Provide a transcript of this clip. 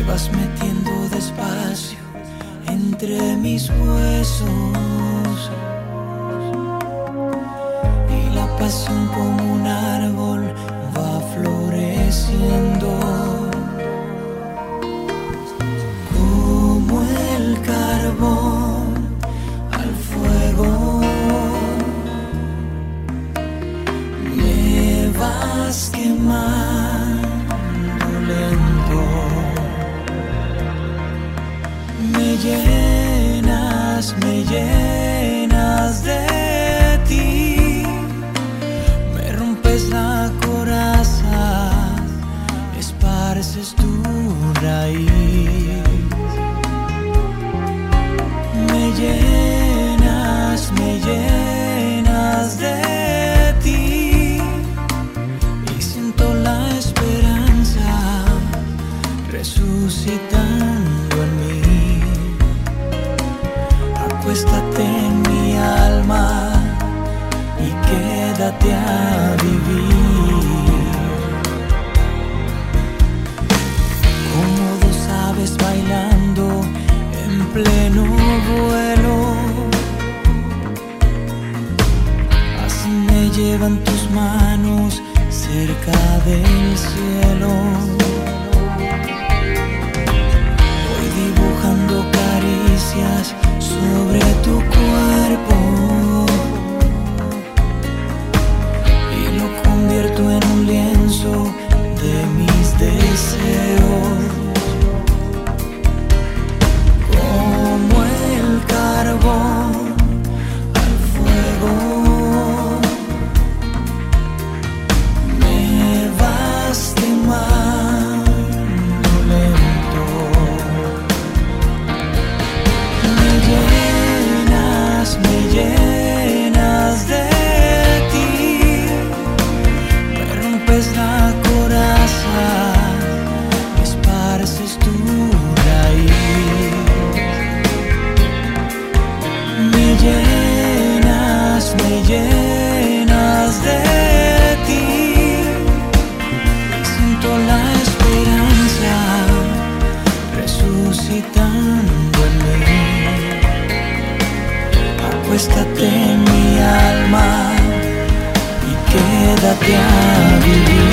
vas metiendo despacio entre mis huesos, y la pasión como un árbol va floreciendo, como el carbón al fuego. Me vas quemando lento, me llenas de ti, me rompes la coraza, esparces tu raíz, me llenas de ti, y siento la esperanza resucitando en mí. Acuéstate en mi alma y quédate a vivir, como dos aves bailando en pleno vuelo. Así me llevan tus manos cerca del cielo. Voy dibujando caricias sobre tu cuerpo y lo convierto en un lienzo de mis deseos, como el carbón al fuego. Me vas quemando lento, me llenas de ti, me rompes la coraza, esparces tu raíz, me llenas de ti, y siento la esperanza resucitando en mí. Acuéstate en mi alma y quédate a vivir.